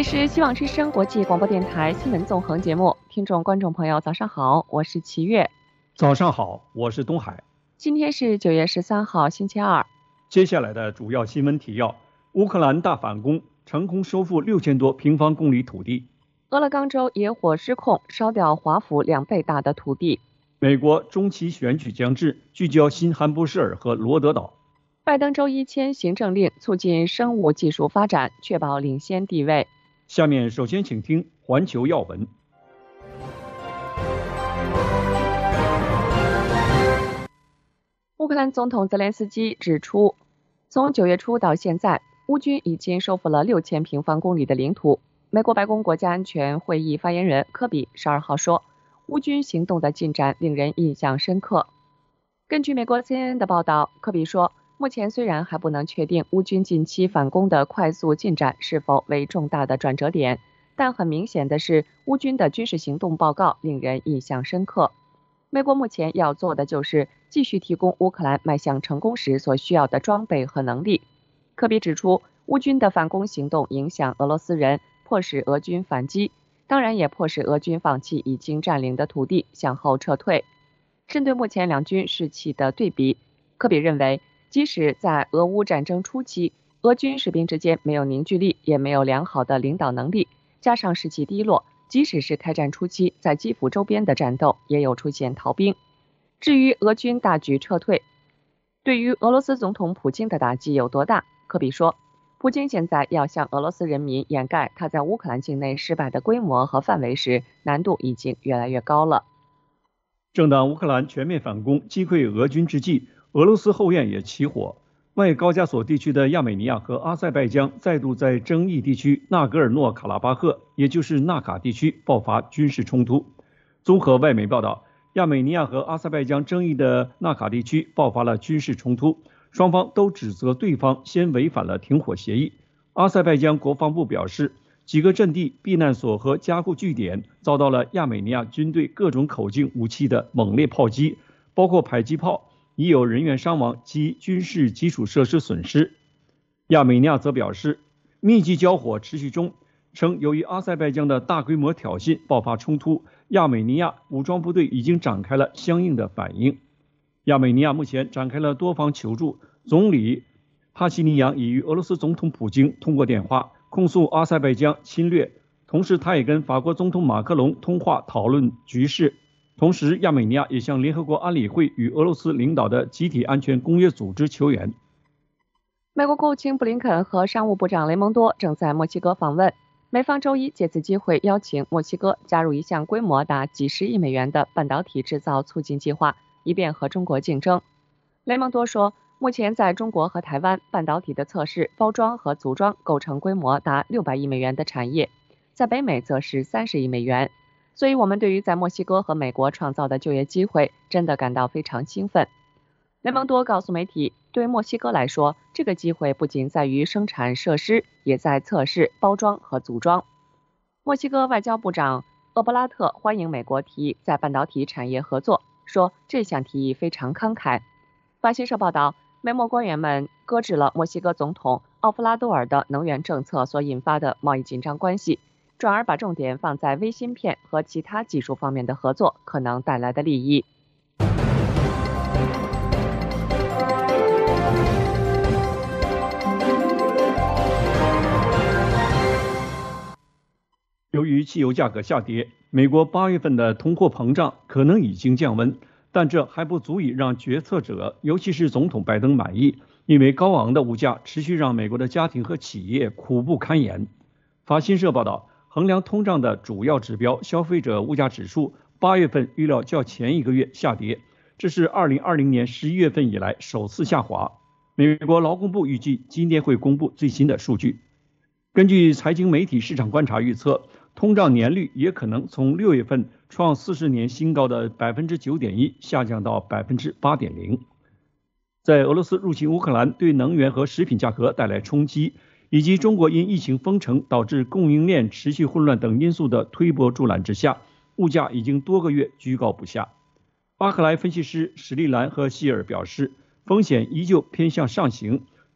里是希望之声国际广播电台新闻纵横节目，听众观众朋友早上好，我是齐月。 早上好，我是东海。 今天是9月13号星期二。 接下来的主要新闻提要：乌克兰大反攻，成功收复6000多平方公里土地； 俄勒冈州野火失控，烧掉华府2倍大的土地； 美国中期选举将至，聚焦新罕布什尔和罗德岛； 拜登周一签行政令，促进生物技术发展，确保领先地位。 下面首先请听环球要闻。 乌克兰总统泽连斯基指出，从9月初到现在，乌军已经收复了6000平方公里的领土。美国白宫国家安全会议发言人科比12号说，乌军行动的进展令人印象深刻。根据美国 CNN 的报道，科比说，目前虽然还不能确定乌军近期反攻的快速进展是否为重大的转折点，但很明显的是，乌军的军事行动报告令人印象深刻。美国目前要做的就是继续提供乌克兰迈向成功时所需要的装备和能力。科比指出，乌军的反攻行动影响俄罗斯人，迫使俄军反击，当然也迫使俄军放弃已经占领的土地，向后撤退。针对目前两军士气的对比，科比认为，即使在俄乌战争初期，俄军士兵之间没有凝聚力，也没有良好的领导能力，加上士气低落，即使是开战初期，在基辅周边的战斗也有出现逃兵。至于俄军大举撤退，对于俄罗斯总统普京的打击有多大？科比说，普京现在要向俄罗斯人民掩盖他在乌克兰境内失败的规模和范围时，难度已经越来越高了。 正当乌克兰全面反攻击溃俄军之际，俄罗斯后院也起火。外高加索地区的亚美尼亚和阿塞拜疆再度在争议地区纳戈尔诺卡拉巴赫，也就是纳卡地区爆发军事冲突。综合外媒报道，亚美尼亚和阿塞拜疆争议的纳卡地区爆发了军事冲突，双方都指责对方先违反了停火协议。阿塞拜疆国防部表示，几个阵地、避难所和加固据点遭到了亚美尼亚军队各种口径武器的猛烈炮击，包括迫击炮，已有人员伤亡及军事基础设施损失。亚美尼亚则表示，密集交火持续中，称由于阿塞拜疆的大规模挑衅爆发冲突，亚美尼亚武装部队已经展开了相应的反应。亚美尼亚目前展开了多方求助，总理帕西尼扬已与俄罗斯总统普京通过电话控诉阿塞拜疆侵略，同时他也跟法国总统马克龙通话讨论局势。同时，亚美尼亚也向联合国安理会与俄罗斯领导的集体安全公约组织求援。 美国国务卿布林肯和商务部长雷蒙多正在墨西哥访问，美方周一借此机会邀请墨西哥加入一项规模达几十亿美元的半导体制造促进计划，以便和中国竞争。雷蒙多说，目前在中国和台湾，半导体的测试、包装和组装构成规模达600亿美元的产业，在北美则是30亿美元。所以我们对于在墨西哥和美国创造的就业机会真的感到非常兴奋。雷蒙多告诉媒体，对墨西哥来说，这个机会不仅在于生产设施，也在测试、包装和组装。墨西哥外交部长厄伯拉特欢迎美国提议在半导体产业合作，说这项提议非常慷慨。法新社报道，美墨官员们搁置了墨西哥总统奥夫拉多尔的能源政策所引发的贸易紧张关系，转而把重点放在微芯片和其他技术方面的合作可能带来的利益。 由于汽油价格下跌，美国8月份的通货膨胀可能已经降温，但这还不足以让决策者，尤其是总统拜登满意，因为高昂的物价持续让美国的家庭和企业苦不堪言。法新社报道，衡量通胀的主要指标消费者物价指数8月份预料较前一个月下跌，这是2020年11月份以来首次下滑。美国劳工部预计今天会公布最新的数据。根据财经媒体市场观察预测，通胀年率也可能从6月份创40年新高的 9.1% 下降到 8.0%。在俄罗斯入侵乌克兰对能源和食品价格带来冲击，以及中国因疫情封城导致供应链持续混乱等因素的推波助澜之下，物价已经多个月居高不下。巴克莱分析师史利兰和希尔表示，风险依旧偏向上行，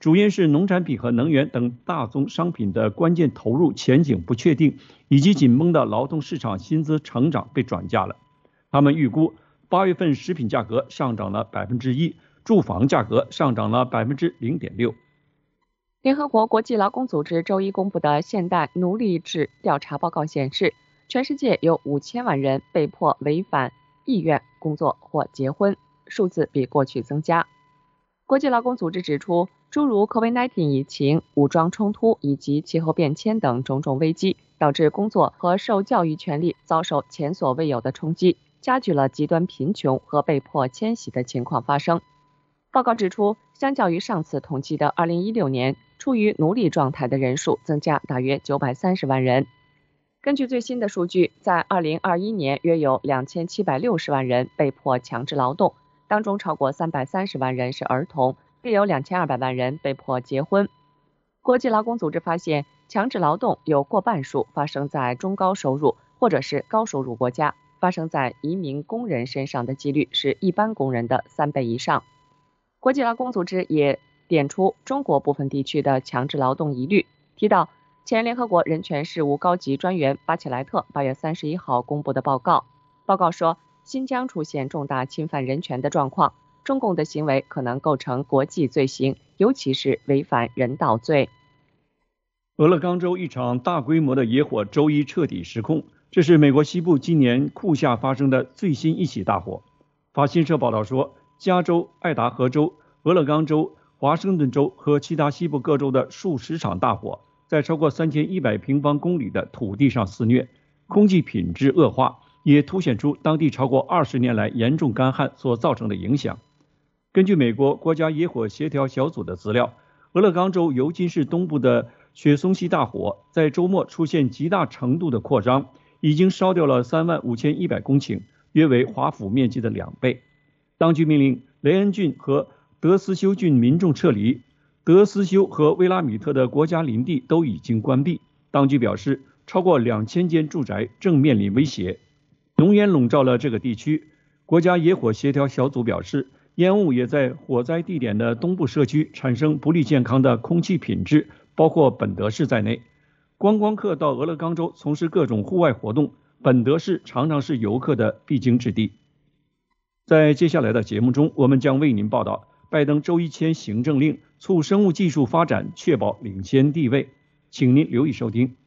主因是农产品和能源等大宗商品的关键投入前景不确定，以及紧绷的劳动市场薪资成长被转嫁了。他们预估8月份食品价格上涨了1%，住房价格上涨了0.6%。 联合国国际劳工组织周一公布的现代奴隶制调查报告显示，全世界有5000万人被迫违反意愿工作或结婚，数字比过去增加。国际劳工组织指出，诸如 COVID-19 疫情、武装冲突以及气候变迁等种种危机，导致工作和受教育权利遭受前所未有的冲击，加剧了极端贫穷和被迫迁徙的情况发生。报告指出，相较于上次统计的2016年，处于奴隶状态的人数增加大约930万人。根据最新的数据，在2021年约有2760万人被迫强制劳动，当中超过330万人是儿童，另有2200万人被迫结婚。国际劳工组织发现，强制劳动有过半数发生在中高收入或者是高收入国家，发生在移民工人身上的几率是一般工人的3倍以上。国际劳工组织也点出中国部分地区的强制劳动疑虑，提到前联合国人权事务高级专员巴切莱特8月31号公布的报告。报告说，新疆出现重大侵犯人权的状况，中共的行为可能构成国际罪行，尤其是违反人道罪。 俄勒冈州一场大规模的野火周一彻底失控，这是美国西部今年酷夏发生的最新一起大火。法新社报道说，加州、爱达荷州、俄勒冈州、华盛顿州和其他西部各州的数十场大火在超过3100平方公里的土地上肆虐，空气品质恶化，也凸显出当地超过20年来严重干旱所造成的影响。根据美国国家野火协调小组的资料，俄勒冈州尤金市东部的雪松溪大火在周末出现极大程度的扩张，已经烧掉了35100公顷，约为华府面积的2倍。当局命令雷恩郡和德斯休郡民众撤离，德斯休和威拉米特的国家林地都已经关闭。当局表示，超过2000间住宅正面临威胁。浓烟笼罩了这个地区。国家野火协调小组表示，烟雾也在火灾地点的东部社区产生不利健康的空气品质，包括本德市在内。观光客到俄勒冈州从事各种户外活动，本德市常常是游客的必经之地。在接下来的节目中，我们将为您报道拜登周一签行政令，促生物技术发展，确保领先地位。请您留意收听。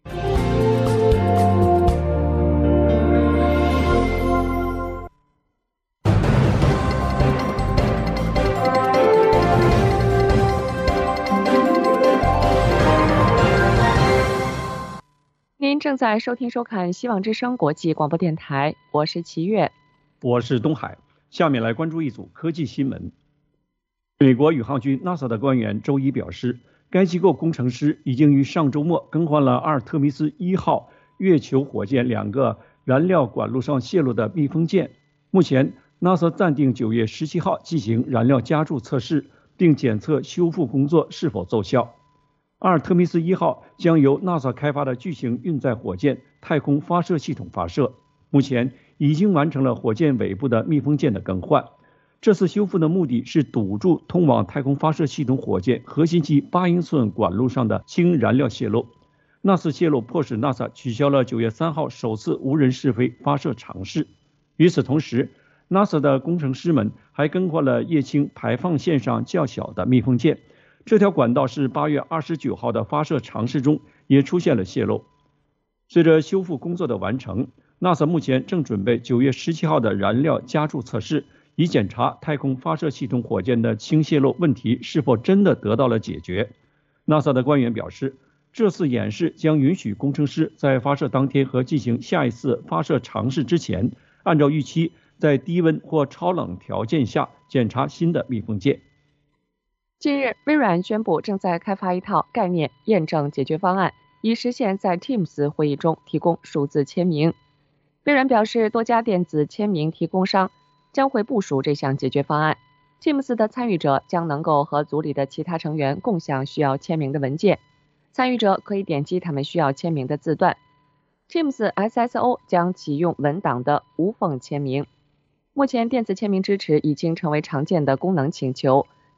您正在收听收看希望之声国际广播电台，我是齐月， 我是东海。下面来关注一组科技新闻。美国宇航局 NASA 的官员周一表示，该机构工程师已经于上周末更换了阿尔特弥斯1号月球火箭2个燃料管路上泄漏的密封件。目前 NASA 暂定9月17号进行燃料加注测试，并检测修复工作是否奏效。阿尔特弥斯1号将由 NASA 开发的巨型运载火箭太空发射系统发射，目前已经完成了火箭尾部的密封件的更换。这次修复的目的是堵住通往太空发射系统火箭核心机8英寸管路上的氢燃料泄漏。那次泄漏迫使 NASA 取消了9月3号首次无人试飞发射尝试。与此同时， NASA 的工程师们还更换了液氢排放线上较小的密封件。这条管道是8月29号的发射尝试中也出现了泄漏。随着修复工作的完成， NASA 目前正准备9月17号的燃料加注测试，以检查太空发射系统火箭的氢泄漏问题是否真的得到了解决。 NASA 的官员表示，这次演示将允许工程师在发射当天和进行下一次发射尝试之前，按照预期在低温或超冷条件下检查新的密封件。 近日，微软宣布正在开发一套概念验证解决方案，以实现在 Teams 会议中提供数字签名。微软表示，多家电子签名提供商将会部署这项解决方案。Teams 的参与者将能够和组里的其他成员共享需要签名的文件，参与者可以点击他们需要签名的字段。Teams SSO 将启用文档的无缝签名。目前，电子签名支持已经成为常见的功能请求。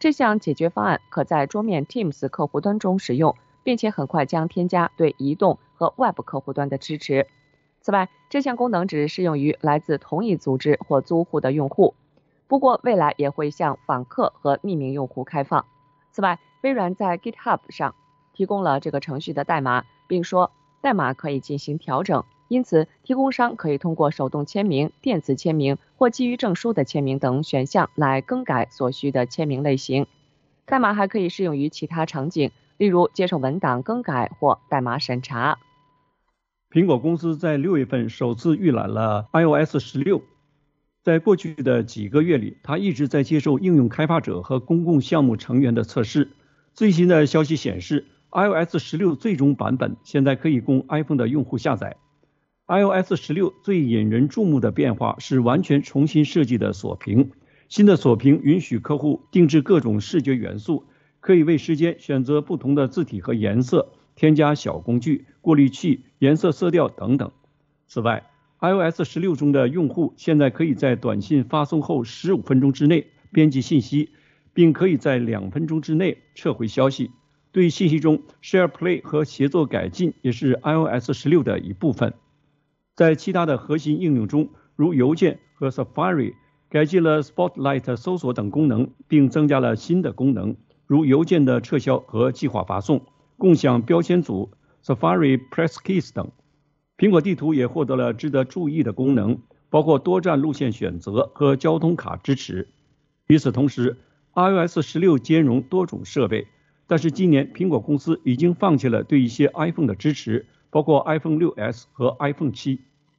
这项解决方案可在桌面 Teams 客户端中使用，并且很快将添加对移动和 Web 客户端的支持。此外，这项功能只适用于来自同一组织或租户的用户，不过未来也会向访客和匿名用户开放。此外，微软在 GitHub 上提供了这个程序的代码，并说代码可以进行调整，因此提供商可以通过手动签名、电子签名或基于证书的签名等选项来更改所需的签名类型。代码还可以适用于其他场景，例如接受文档更改或代码审查。 苹果公司在6月份首次预览了 iOS 16。在过去的几个月里，它一直在接受应用开发者和公共项目成员的测试。最新的消息显示， iOS 16最终版本现在可以供 iPhone 的用户下载。iOS 16最引人注目的变化是完全重新设计的锁屏。新的锁屏允许客户定制各种视觉元素，可以为时间选择不同的字体和颜色，添加小工具、过滤器、颜色色调等等。此外， iOS 16中的用户现在可以在短信发送后15分钟之内编辑信息，并可以在2分钟之内撤回消息。对信息中 SharePlay 和协作改进也是 iOS 16的一部分。在其他的核心应用中，如邮件和 Safari， 改进了 Spotlight 搜索等功能，并增加了新的功能，如邮件的撤销和计划发送、共享标签组、Safari Press Keys 等。苹果地图也获得了值得注意的功能，包括多站路线选择和交通卡支持。与此同时， iOS 16兼容多种设备，但是今年苹果公司已经放弃了对一些 iPhone 的支持，包括 iPhone 6s 和 iPhone 7。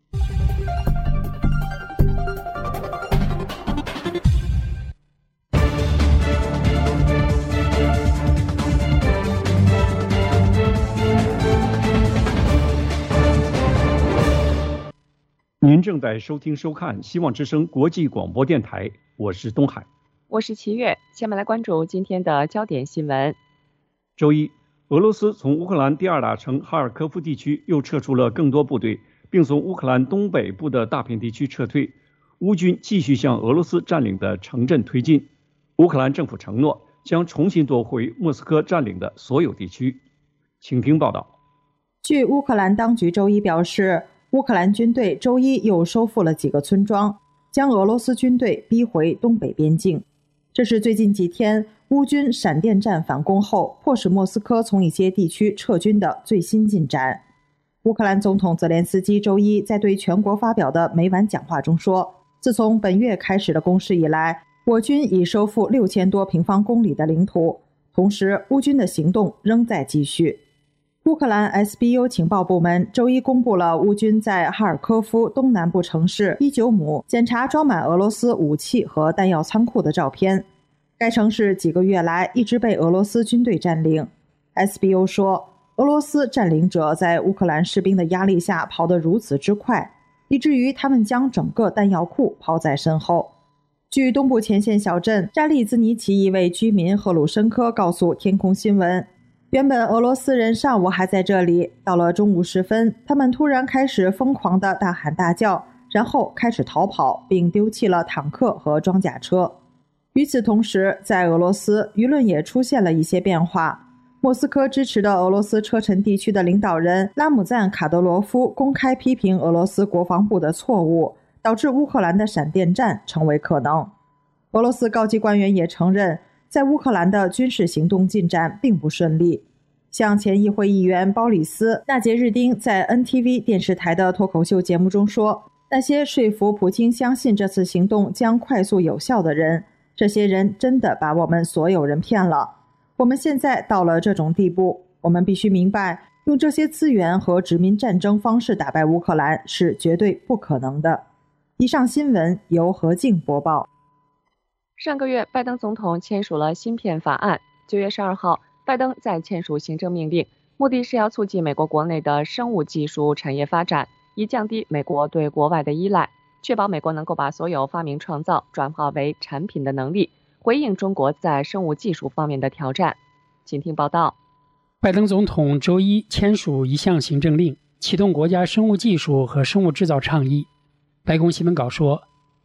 您正在收听收看希望之声国际广播电台，我是东海， 我是齐月。下面来关注今天的焦点新闻。 周一，俄罗斯从乌克兰第2大城哈尔科夫地区又撤出了更多部队，并从乌克兰东北部的大片地区撤退。乌军继续向俄罗斯占领的城镇推进。乌克兰政府承诺将重新夺回莫斯科占领的所有地区。请听报道。 据乌克兰当局周一表示，乌克兰军队周一又收复了几个村庄，将俄罗斯军队逼回东北边境。这是最近几天乌军闪电战反攻后，迫使莫斯科从一些地区撤军的最新进展。乌克兰总统泽连斯基周一在对全国发表的每晚讲话中说，自从本月开始的攻势以来，我军已收复6000多平方公里的领土，同时乌军的行动仍在继续。乌克兰 SBU 情报部门周一公布了乌军在哈尔科夫东南部城市伊久姆检查装满俄罗斯武器和弹药仓库的照片。该城市几个月来一直被俄罗斯军队占领。SBU 说，俄罗斯占领者在乌克兰士兵的压力下跑得如此之快，以至于他们将整个弹药库抛在身后。据东部前线小镇扎利兹尼奇一位居民赫鲁申科告诉天空新闻，原本俄罗斯人上午还在这里，到了中午时分，他们突然开始疯狂地大喊大叫，然后开始逃跑，并丢弃了坦克和装甲车。与此同时，在俄罗斯，舆论也出现了一些变化。莫斯科支持的俄罗斯车臣地区的领导人拉姆赞卡德罗夫公开批评俄罗斯国防部的错误，导致乌克兰的闪电战成为可能。俄罗斯高级官员也承认，在乌克兰的军事行动进展并不顺利。像前议会议员鲍里斯·纳杰日丁在 NTV 电视台的脱口秀节目中说，那些说服普京相信这次行动将快速有效的人，这些人真的把我们所有人骗了。我们现在到了这种地步，我们必须明白，用这些资源和殖民战争方式打败乌克兰是绝对不可能的。以上新闻由何静播报。 上个月，拜登总统签署了芯片法案。9月12号，拜登再签署行政命令，目的是要促进美国国内的生物技术产业发展，以降低美国对国外的依赖，确保美国能够把所有发明创造转化为产品的能力，回应中国在生物技术方面的挑战。请听报道。 拜登总统周一签署一项行政令，启动国家生物技术和生物制造倡议。白宫新闻稿说，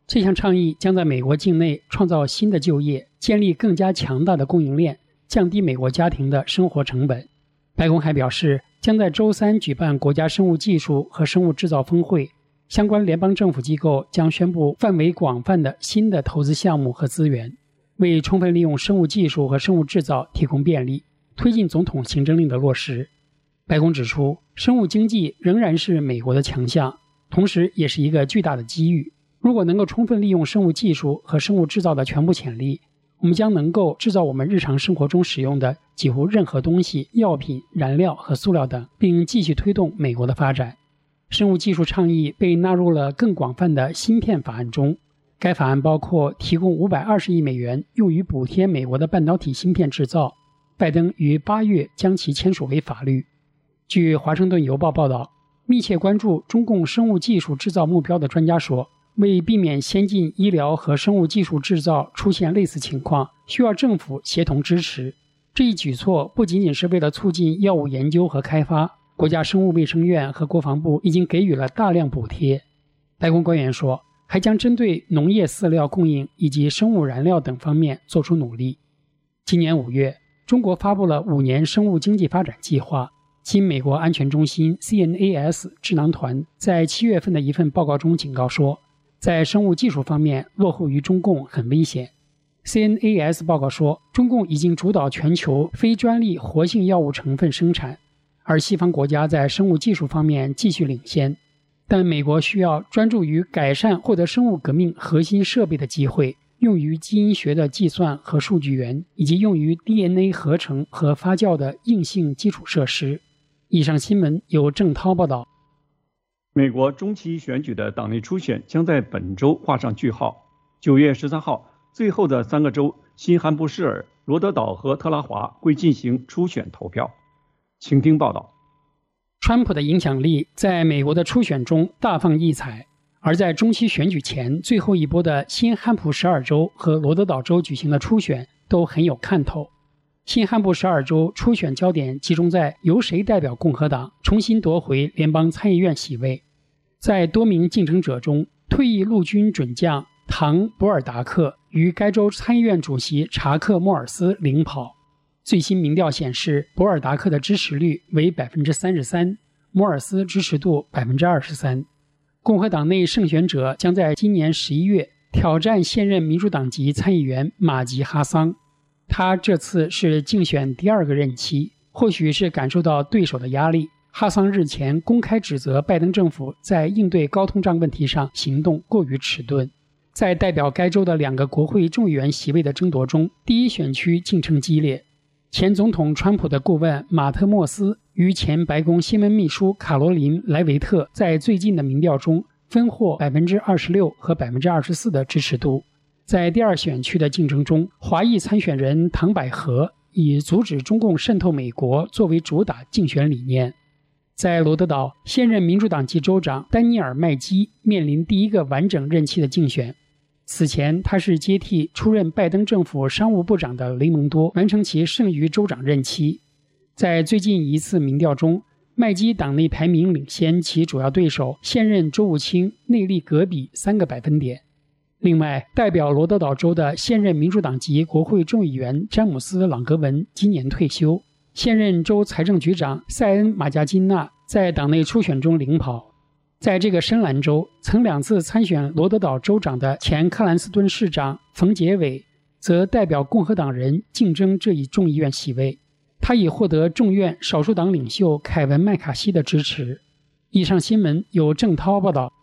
这项倡议将在美国境内创造新的就业，建立更加强大的供应链，降低美国家庭的生活成本。白宫还表示，将在周三举办国家生物技术和生物制造峰会，相关联邦政府机构将宣布范围广泛的新的投资项目和资源，为充分利用生物技术和生物制造提供便利，推进总统行政令的落实。白宫指出，生物经济仍然是美国的强项，同时也是一个巨大的机遇。如果能够充分利用生物技术和生物制造的全部潜力，我们将能够制造我们日常生活中使用的几乎任何东西、药品、燃料和塑料等，并继续推动美国的发展。生物技术倡议被纳入了更广泛的芯片法案中，该法案包括提供520亿美元用于补贴美国的半导体芯片制造。拜登于8月将其签署为法律。据《华盛顿邮报》报道，密切关注中共生物技术制造目标的专家说，为避免先进医疗和生物技术制造出现类似情况，需要政府协同支持。这一举措不仅仅是为了促进药物研究和开发，国家生物卫生院和国防部已经给予了大量补贴。白宫官员说，还将针对农业饲料供应以及生物燃料等方面做出努力。今年5月，中国发布了5年生物经济发展计划。新美国安全中心 CNAS 智囊团在7月份的一份报告中警告说，在生物技术方面落后于中共很危险。CNAS 报告说，中共已经主导全球非专利活性药物成分生产，而西方国家在生物技术方面继续领先。但美国需要专注于改善获得生物革命核心设备的机会，用于基因学的计算和数据源，以及用于 DNA 合成和发酵的硬性基础设施。以上新闻由郑涛报道。 美国中期选举的党内初选将在本周画上句号。9月13号，最后的3个州新罕布什尔、罗德岛和特拉华会进行初选投票。请听报道。 川普的影响力在美国的初选中大放异彩，而在中期选举前最后一波的新罕布什尔州和罗德岛州举行的初选都很有看头。新罕布什尔州初选焦点集中在由谁代表共和党重新夺回联邦参议院席位。在多名竞争者中，退役陆军准将唐·博尔达克与该州参议院主席查克·莫尔斯领跑。最新民调显示，博尔达克的支持率为 33%， 莫尔斯支持度 23%。 共和党内胜选者将在今年11月挑战现任民主党籍参议员马吉哈桑。他这次是竞选第2个任期，或许是感受到对手的压力，哈桑日前公开指责拜登政府在应对高通胀问题上行动过于迟钝。在代表该州的2个国会众议员席位的争夺中，第一选区竞争激烈。前总统川普的顾问马特·莫斯与前白宫新闻秘书卡罗琳·莱维特在最近的民调中分获 26% 和 24% 的支持度。在第2选区的竞争中，华裔参选人唐百合以阻止中共渗透美国作为主打竞选理念。在罗德岛，现任民主党籍州长丹尼尔·麦基面临第1个完整任期的竞选。此前，他是接替出任拜登政府商务部长的雷蒙多完成其剩余州长任期。在最近一次民调中，麦基党内排名领先其主要对手现任州务卿内利格比3个百分点。另外，代表罗德岛州的现任民主党籍国会众议员詹姆斯·朗格文今年退休，现任州财政局长塞恩·马加金纳在党内初选中领跑。在这个深蓝州，曾2次参选罗德岛州长的前克兰斯顿市长冯杰伟则代表共和党人竞争这一众议院席位，他已获得众院少数党领袖凯文·麦卡锡的支持。以上新闻由郑涛报道。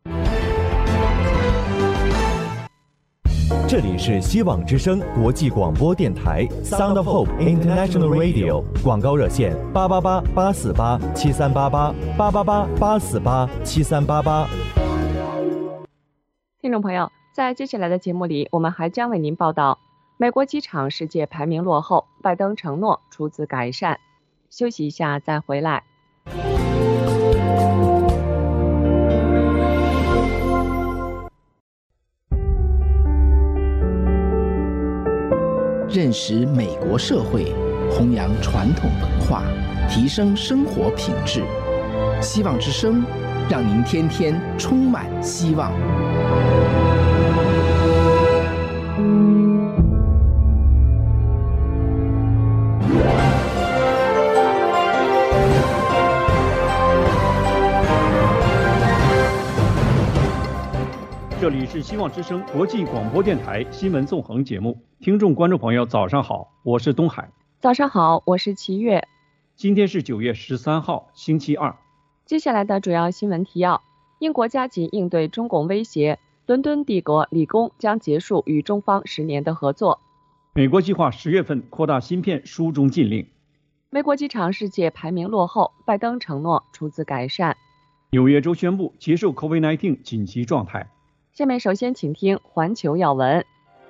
这里是希望之声国际广播电台 Sound of Hope International Radio， 广告热线888-848-7388 888-848-7388。 听众朋友，在接下来的节目里，我们还将为您报道美国机场世界排名落后，拜登承诺出资改善。休息一下再回来。 认识美国社会，弘扬传统文化，提升生活品质。希望之声，让您天天充满希望。 是希望之声国际广播电台新闻纵横节目，听众观众朋友早上好，我是东海。 早上好，我是齐月。 今天是9月13号，星期二。 接下来的主要新闻提要：英国加紧应对中共威胁，伦敦帝国理工将结束与中方10年的合作。 美国计划10月份扩大芯片输中禁令。 美国机场世界排名落后，拜登承诺出资改善。 纽约州宣布结束 COVID-19 紧急状态。 下面首先请听环球要闻。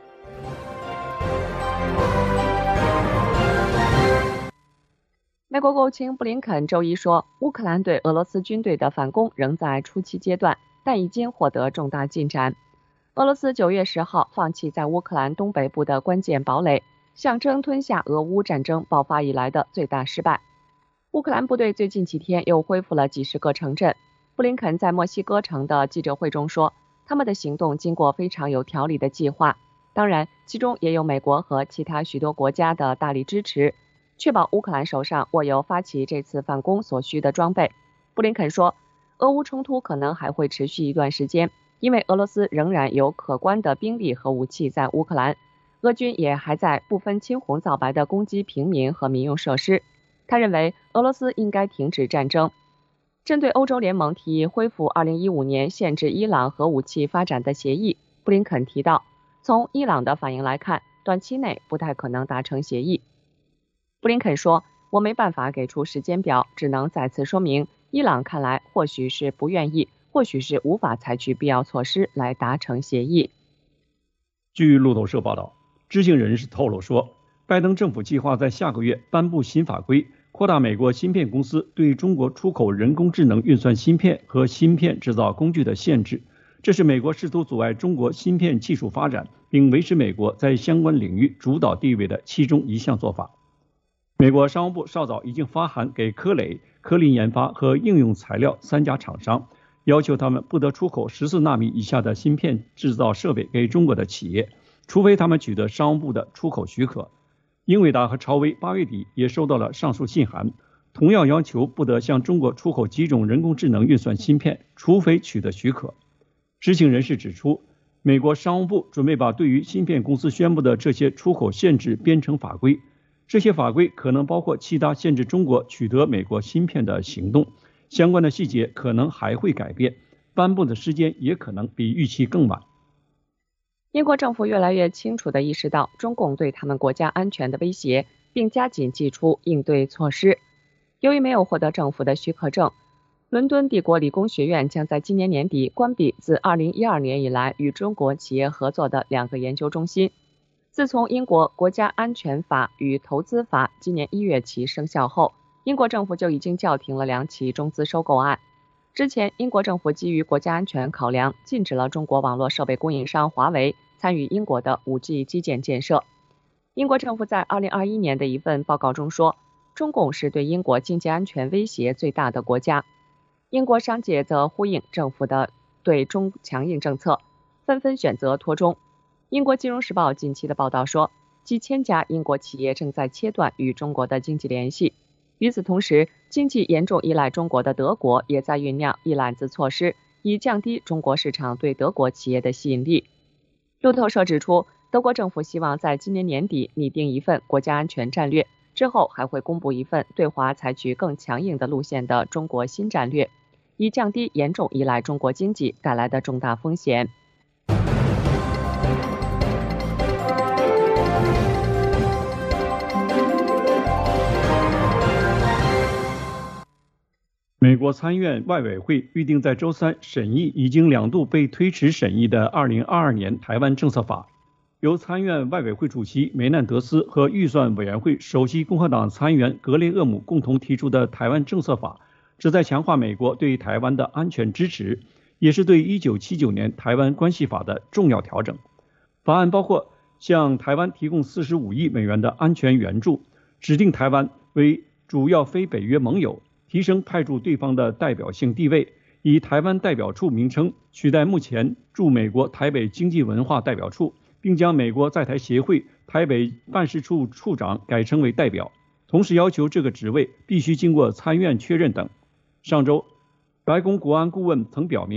美国国务卿布林肯周一说，乌克兰对俄罗斯军队的反攻仍在初期阶段，但已经获得重大进展。俄罗斯9月10号放弃在乌克兰东北部的关键堡垒，象征吞下俄乌战争爆发以来的最大失败。乌克兰部队最近几天又恢复了几十个城镇。布林肯在墨西哥城的记者会中说，他们的行动经过非常有条理的计划，当然其中也有美国和其他许多国家的大力支持，确保乌克兰手上握有发起这次反攻所需的装备。布林肯说，俄乌冲突可能还会持续一段时间，因为俄罗斯仍然有可观的兵力和武器在乌克兰，俄军也还在不分青红皂白地攻击平民和民用设施。他认为俄罗斯应该停止战争。针对欧洲联盟提议恢复2015年限制伊朗核武器发展的协议，布林肯提到，从伊朗的反应来看，短期内不太可能达成协议。布林肯说，我没办法给出时间表，只能再次说明，伊朗看来或许是不愿意，或许是无法采取必要措施来达成协议。 据路透社报道，知情人士透露说，拜登政府计划在下个月颁布新法规，扩大美国芯片公司对中国出口人工智能运算芯片和芯片制造工具的限制。这是美国试图阻碍中国芯片技术发展，并维持美国在相关领域主导地位的其中一项做法。美国商务部稍早已经发函给科磊、科林研发和应用材料3家厂商，要求他们不得出口14纳米以下的芯片制造设备给中国的企业，除非他们取得商务部的出口许可。英伟达和超微8月底也收到了上述信函，同样要求不得向中国出口几种人工智能运算芯片，除非取得许可。知情人士指出，美国商务部准备把对于芯片公司宣布的这些出口限制编成法规，这些法规可能包括其他限制中国取得美国芯片的行动，相关的细节可能还会改变，颁布的时间也可能比预期更晚。 英国政府越来越清楚地意识到中共对他们国家安全的威胁，并加紧祭出应对措施。由于没有获得政府的许可证，伦敦帝国理工学院将在今年年底关闭自2012年以来与中国企业合作的2个研究中心。自从英国国家安全法与投资法今年1月起生效后，英国政府就已经叫停了2起中资收购案。之前，英国政府基于国家安全考量，禁止了中国网络设备供应商华为参与英国的 5G 基建建设。英国政府在2021年的一份报告中说，中共是对英国经济安全威胁最大的国家。英国商界则呼应政府的对中强硬政策，纷纷选择脱中。英国金融时报近期的报道说，几千家英国企业正在切断与中国的经济联系。与此同时，经济严重依赖中国的德国也在酝酿一揽子措施，以降低中国市场对德国企业的吸引力。路透社指出，德国政府希望在今年年底拟定一份国家安全战略，之后还会公布一份对华采取更强硬的路线的中国新战略，以降低严重依赖中国经济带来的重大风险。 美国参院外委会预定在周三审议已经2度被推迟审议的2022年台湾政策法。由参院外委会主席梅难德斯和预算委员会首席共和党参议员格雷厄姆共同提出的台湾政策法，旨在强化美国对台湾的安全支持，也是对1979年台湾关系法的重要调整。法案包括向台湾提供45亿美元的安全援助，指定台湾为主要非北约盟友，提升派驻对方的代表性地位，以台湾代表处名称取代目前驻美国台北经济文化代表处，并将美国在台协会台北办事处处长改称为代表，同时要求这个职位必须经过参院确认等。上周，白宫国安顾问曾表明，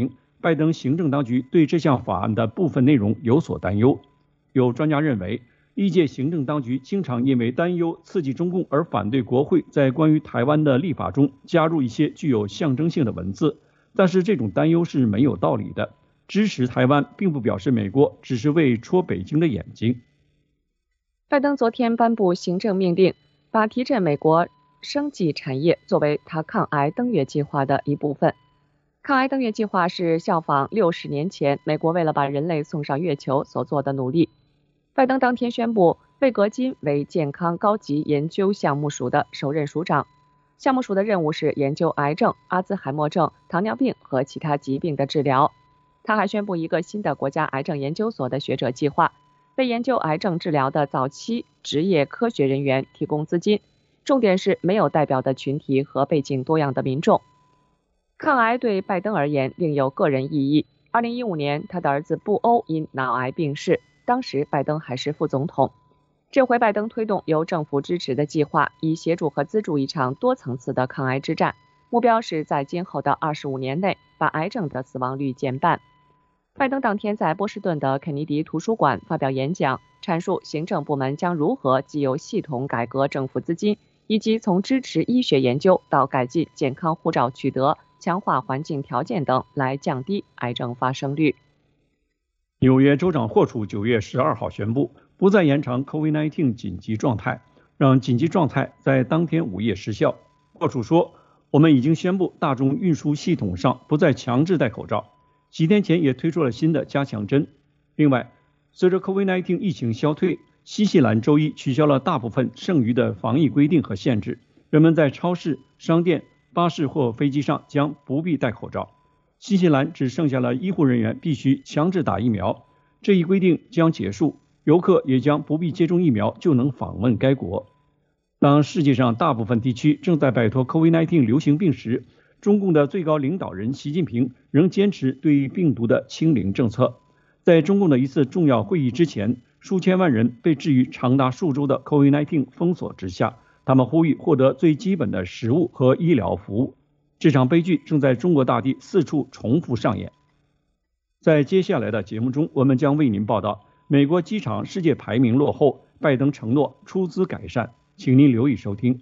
拜登行政当局对这项法案的部分内容有所担忧。有专家认为，历届行政当局经常因为担忧刺激中共而反对国会在关于台湾的立法中加入一些具有象征性的文字，但是这种担忧是没有道理的。支持台湾并不表示美国只是为戳北京的眼睛。 拜登昨天颁布行政命令，把提振美国生技产业作为他抗癌登月计划的一部分。抗癌登月计划是效仿60年前美国为了把人类送上月球所做的努力。拜登当天宣布，贝格金为健康高级研究项目署的首任署长。项目署的任务是研究癌症、阿兹海默症、糖尿病和其他疾病的治疗。他还宣布一个新的国家癌症研究所的学者计划，为研究癌症治疗的早期职业科学人员提供资金，重点是没有代表的群体和背景多样的民众。抗癌对拜登而言另有个人意义。2015年，他的儿子布欧因脑癌病逝，当时拜登还是副总统。这回拜登推动由政府支持的计划，以协助和资助一场多层次的抗癌之战，目标是在今后的25年内把癌症的死亡率减半。拜登当天在波士顿的肯尼迪图书馆发表演讲，阐述行政部门将如何既有系统改革政府资金，以及从支持医学研究到改进健康护照取得、强化环境条件等来降低癌症发生率。 纽约州长霍楚9月12号宣布，不再延长 COVID-19 紧急状态，让紧急状态在当天午夜失效。霍楚说，我们已经宣布大众运输系统上不再强制戴口罩，几天前也推出了新的加强针。另外，随着 COVID-19 疫情消退，新西兰周一取消了大部分剩余的防疫规定和限制，人们在超市、商店、巴士或飞机上将不必戴口罩。新西兰只剩下了医护人员必须强制打疫苗，这一规定将结束，游客也将不必接种疫苗就能访问该国。当世界上大部分地区正在摆脱 COVID-19 流行病时，中共的最高领导人习近平仍坚持对病毒的清零政策。在中共的一次重要会议之前，数千万人被置于长达数周的 COVID-19 封锁之下，他们呼吁获得最基本的食物和医疗服务。这场悲剧正在中国大地四处重复上演。在接下来的节目中，我们将为您报道美国机场世界排名落后，拜登承诺出资改善，请您留意收听。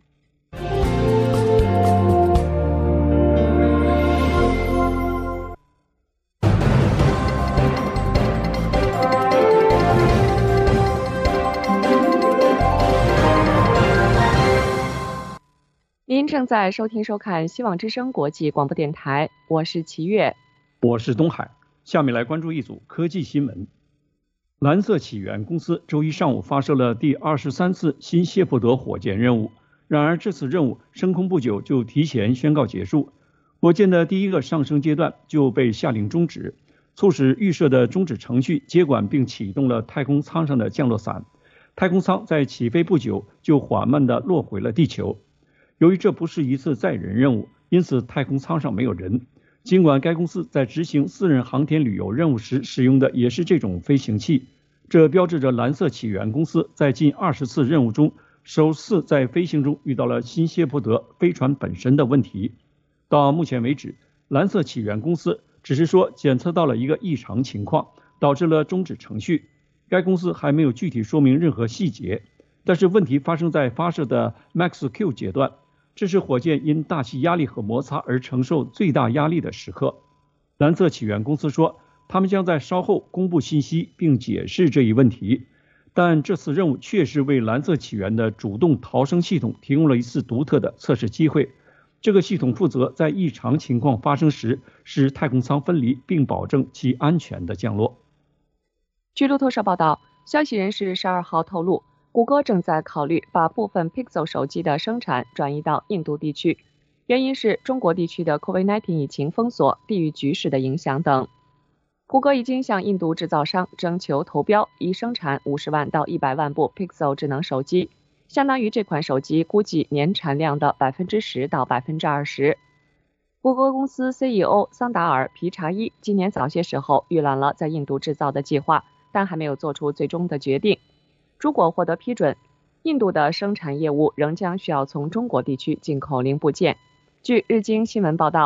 您正在收听收看希望之声国际广播电台，我是齐越， 我是东海。下面来关注一组科技新闻。蓝色起源公司周一上午发射了第23次新谢泼德火箭任务，然而这次任务升空不久就提前宣告结束，火箭的第一个上升阶段就被下令终止，促使预设的终止程序接管并启动了太空舱上的降落伞。太空舱在起飞不久就缓慢地落回了地球。由于这不是一次载人任务，因此太空舱上没有人。尽管该公司在执行私人航天旅游任务时使用的也是这种飞行器，这标志着蓝色起源公司在近20次任务中首次在飞行中遇到了新谢泼德飞船本身的问题。到目前为止，蓝色起源公司只是说检测到了一个异常情况，导致了终止程序。该公司还没有具体说明任何细节，但是问题发生在发射的 Max Q 阶段，这是火箭因大气压力和摩擦而承受最大压力的时刻。蓝色起源公司说，他们将在稍后公布信息并解释这一问题。但这次任务确实为蓝色起源的主动逃生系统提供了一次独特的测试机会。这个系统负责在异常情况发生时使太空舱分离，并保证其安全的降落。 据路透社报道，消息人士12号透露，谷歌正在考虑把部分 Pixel 手机的生产转移到印度地区，原因是中国地区的 COVID-19 疫情封锁、地域局势的影响等。谷歌已经向印度制造商征求投标，以生产50万到100万部 Pixel 智能手机，相当于这款手机估计年产量的 10%到 20%。谷歌公司 CEO 桑达尔·皮查伊今年早些时候预览了在印度制造的计划，但还没有做出最终的决定。如果获得批准，印度的生产业务仍将需要从中国地区进口零部件。据日经新闻报道，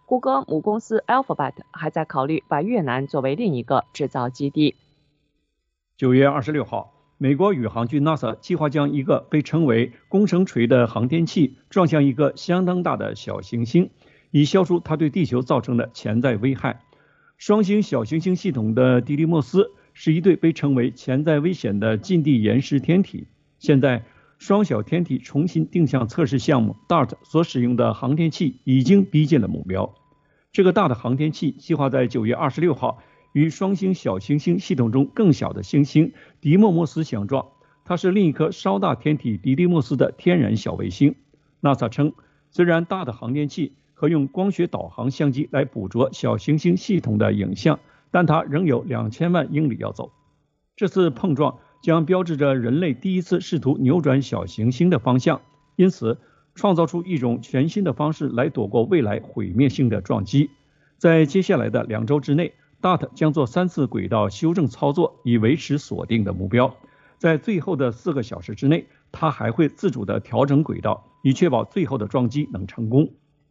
谷歌母公司 Alphabet 还在考虑把越南作为另一个制造基地。 9月26号，美国宇航局 NASA 计划将一个被称为工程锤的航天器撞向一个相当大的小行星，以消除它对地球造成的潜在危害。双星小行星系统的迪迪莫斯是一对被称为潜在危险的近地岩石天体。现在双小天体重新定向测试项目 DART 所使用的航天器已经逼近了目标。这个大的航天器计划在9月26号与双星小行星系统中更小的行星迪莫莫斯相撞，它是另一颗稍大天体迪迪莫斯的天然小卫星。 NASA 称，虽然大的航天器可用光学导航相机来捕捉小行星系统的影像，但它仍有2000万英里要走。这次碰撞将标志着人类第一次试图扭转小行星的方向，因此创造出一种全新的方式来躲过未来毁灭性的撞击。在接下来的2周之内， DART 将做3次轨道修正操作，以维持锁定的目标。在最后的4个小时之内，它还会自主地调整轨道，以确保最后的撞击能成功。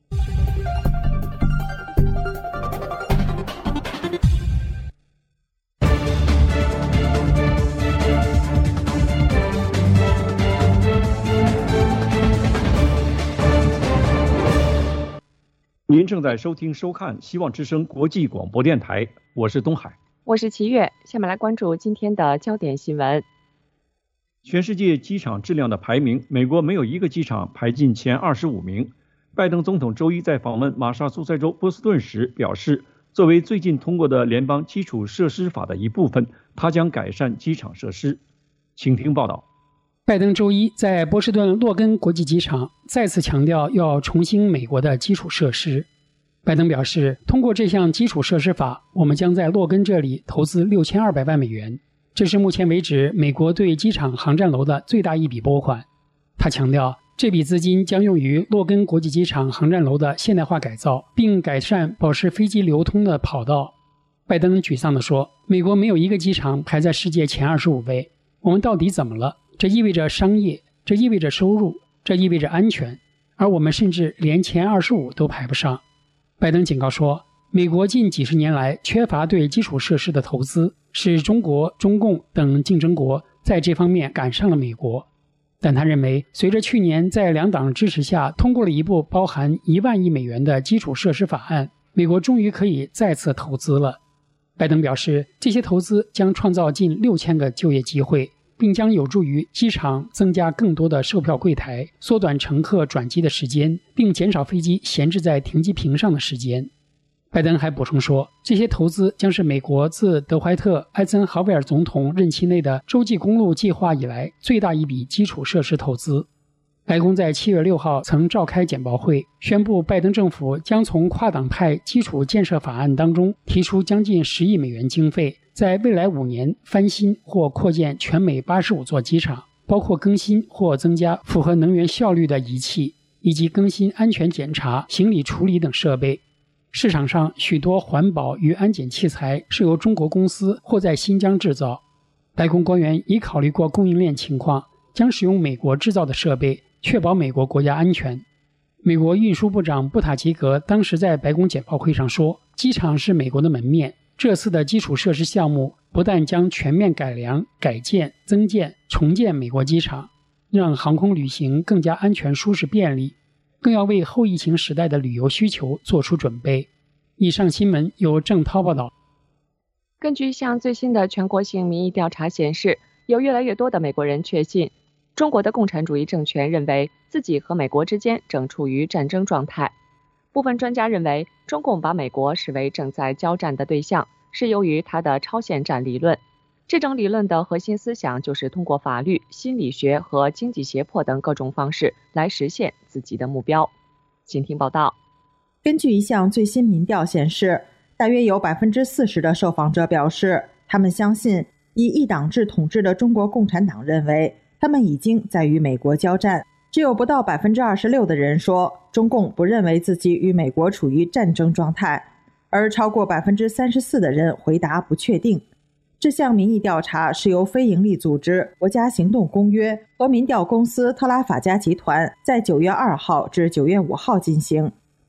您正在收听收看希望之声国际广播电台，我是东海， 我是齐越。下面来关注今天的焦点新闻。 全世界机场质量的排名，美国没有一个机场排进前25名。拜登总统周一在访问马萨诸塞州波士顿时表示，作为最近通过的联邦基础设施法的一部分，他将改善机场设施。请听报道。 拜登周一在波士顿洛根国际机场再次强调要重兴美国的基础设施。拜登表示，通过这项基础设施法，我们将在洛根这里投资6200万美元，这是目前为止美国对机场航站楼的最大一笔拨款。他强调，这笔资金将用于洛根国际机场航站楼的现代化改造，并改善保持飞机流通的跑道。拜登沮丧地说，美国没有一个机场排在世界前25位，我们到底怎么了？这意味着商业，这意味着收入，这意味着安全，而我们甚至连前25都排不上。拜登警告说，美国近几十年来缺乏对基础设施的投资，使中国、中共等竞争国在这方面赶上了美国。但他认为，随着去年在2党支持下通过了一部包含1万亿美元的基础设施法案，美国终于可以再次投资了。拜登表示，这些投资将创造近6000个就业机会，并将有助于机场增加更多的售票柜台，缩短乘客转机的时间，并减少飞机闲置在停机坪上的时间。拜登还补充说，这些投资将是美国自德怀特·艾森豪威尔总统任期内的洲际公路计划以来最大一笔基础设施投资。白宫在7月6号曾召开简报会，宣布拜登政府将从跨党派基础建设法案当中提出将近10亿美元经费，在未来5年翻新或扩建全美85座机场，包括更新或增加符合能源效率的仪器，以及更新安全检查、行李处理等设备。市场上许多环保与安检器材是由中国公司或在新疆制造。白宫官员已考虑过供应链情况，将使用美国制造的设备，确保美国国家安全。美国运输部长布塔吉格当时在白宫简报会上说，机场是美国的门面，这次的基础设施项目不但将全面改良、改建、增建、重建美国机场，让航空旅行更加安全、舒适、便利，更要为后疫情时代的旅游需求做出准备。以上新闻由郑涛报道。 根据一项最新的全国性民意调查显示，有越来越多的美国人确信，中国的共产主义政权认为自己和美国之间正处于战争状态。部分专家认为，中共把美国视为正在交战的对象，是由于它的超限战理论。这种理论的核心思想就是通过法律、心理学和经济胁迫等各种方式来实现自己的目标。请听报道。 根据一项最新民调显示，大约有 40% 的受访者表示，他们相信以一党制统治的中国共产党认为他们已经在与美国交战。只有不到 26% 的人说中共不认为自己与美国处于战争状态，而超过 34% 的人回答不确定。这项民意调查是由非营利组织国家行动公约和民调公司特拉法加集团在9月2号至9月5号进行，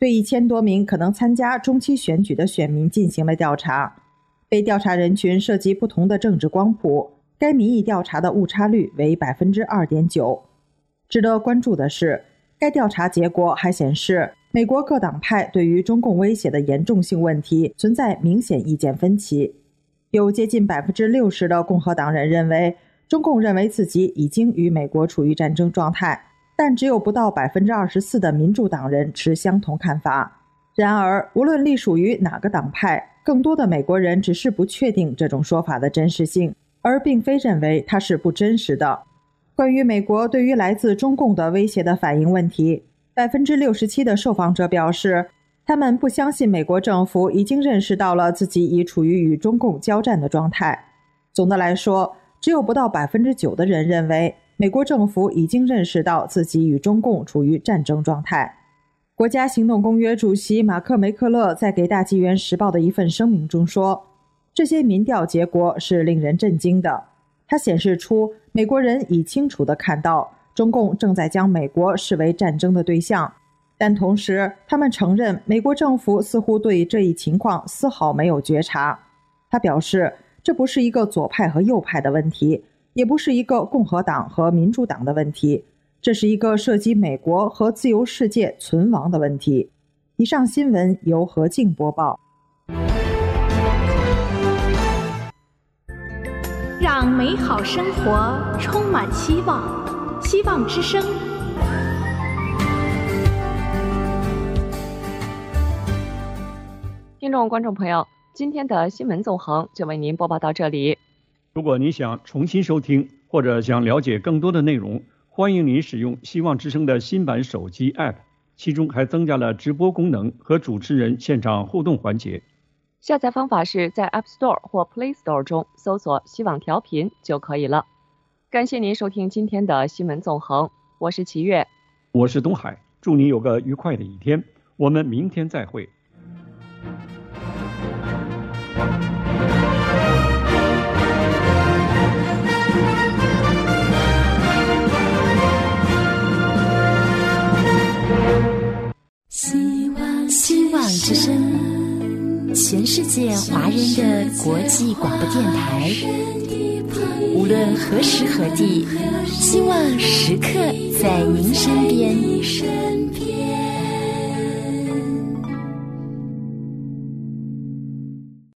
对1000多名可能参加中期选举的选民进行了调查。被调查人群涉及不同的政治光谱，该民意调查的误差率为 2.9%。 值得关注的是，该调查结果还显示，美国各党派对于中共威胁的严重性问题存在明显意见分歧。有接近 60% 的共和党人认为，中共认为自己已经与美国处于战争状态，但只有不到 24% 的民主党人持相同看法。然而，无论隶属于哪个党派，更多的美国人只是不确定这种说法的真实性，而并非认为它是不真实的。关于美国对于来自中共的威胁的反应问题， 67% 的受访者表示，他们不相信美国政府已经认识到了自己已处于与中共交战的状态。总的来说，只有不到 9% 的人认为美国政府已经认识到自己与中共处于战争状态。国家行动公约主席马克·梅克勒在给大纪元时报的一份声明中说，这些民调结果是令人震惊的。它显示出美国人已清楚地看到中共正在将美国视为战争的对象，但同时他们承认美国政府似乎对这一情况丝毫没有觉察。他表示，这不是一个左派和右派的问题，也不是一个共和党和民主党的问题，这是一个涉及美国和自由世界存亡的问题。以上新闻由何静播报。 让美好生活充满希望，希望之声。 听众观众朋友，今天的新闻纵横就为您播报到这里。 如果你想重新收听或者想了解更多的内容，欢迎您使用希望之声的新版手机 App， 其中还增加了直播功能和主持人现场互动环节。 下载方法是在 App Store 或 Play Store 中搜索希望调频就可以了。感谢您收听今天的新闻纵横，我是齐月， 我是东海，祝你有个愉快的一天，我们明天再会。 希望之声，全世界华人的国际广播电台。无论何时何地，希望时刻在您身边。